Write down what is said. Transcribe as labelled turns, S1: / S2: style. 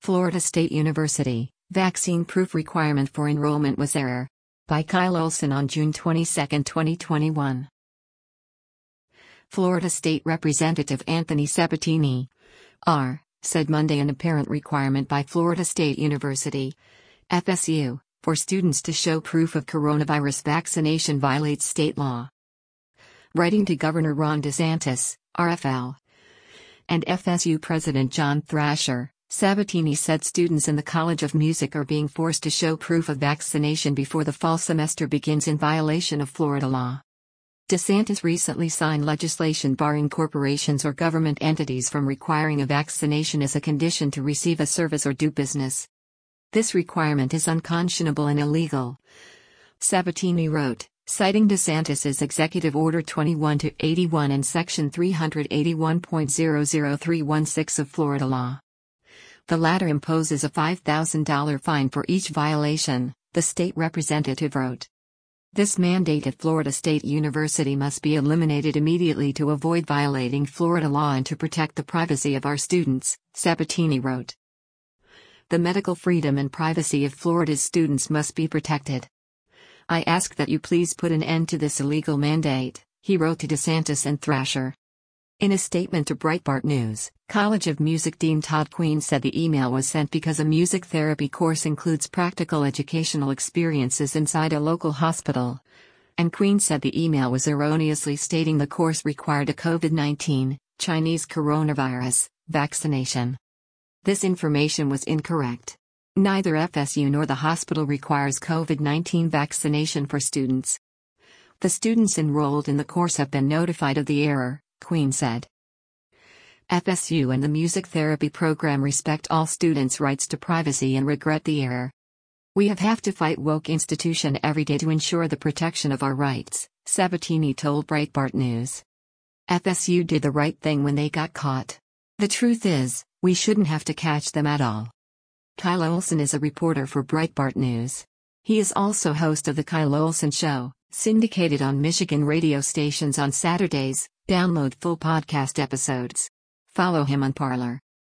S1: Florida State University, vaccine proof requirement for enrollment was error. By Kyle Olson on June 22, 2021. Florida State Representative Anthony Sabatini, R., said Monday an apparent requirement by Florida State University, FSU, for students to show proof of coronavirus vaccination violates state law. Writing to Governor Ron DeSantis, RFL, and FSU President John Thrasher, Sabatini said students in the College of Music are being forced to show proof of vaccination before the fall semester begins in violation of Florida law. DeSantis recently signed legislation barring corporations or government entities from requiring a vaccination as a condition to receive a service or do business. This requirement is unconscionable and illegal, Sabatini wrote, citing DeSantis's Executive Order 21-81 and Section 381.00316 of Florida law. The latter imposes a $5,000 fine for each violation, the state representative wrote. This mandate at Florida State University must be eliminated immediately to avoid violating Florida law and to protect the privacy of our students, Sabatini wrote. The medical freedom and privacy of Florida's students must be protected. I ask that you please put an end to this illegal mandate, he wrote to DeSantis and Thrasher. In a statement to Breitbart News, College of Music Dean Todd Queen said the email was sent because a music therapy course includes practical educational experiences inside a local hospital. And Queen said the email was erroneously stating the course required a COVID-19, Chinese coronavirus, vaccination. This information was incorrect. Neither FSU nor the hospital requires COVID-19 vaccination for students. The students enrolled in the course have been notified of the error, Queen said. FSU and the music therapy program respect all students' rights to privacy and regret the error. We have to fight woke institution every day to ensure the protection of our rights, Sabatini told Breitbart News. FSU did the right thing when they got caught. The truth is, we shouldn't have to catch them at all. Kyle Olson is a reporter for Breitbart News. He is also host of The Kyle Olson Show, syndicated on Michigan radio stations on Saturdays. Download full podcast episodes. Follow him on Parler.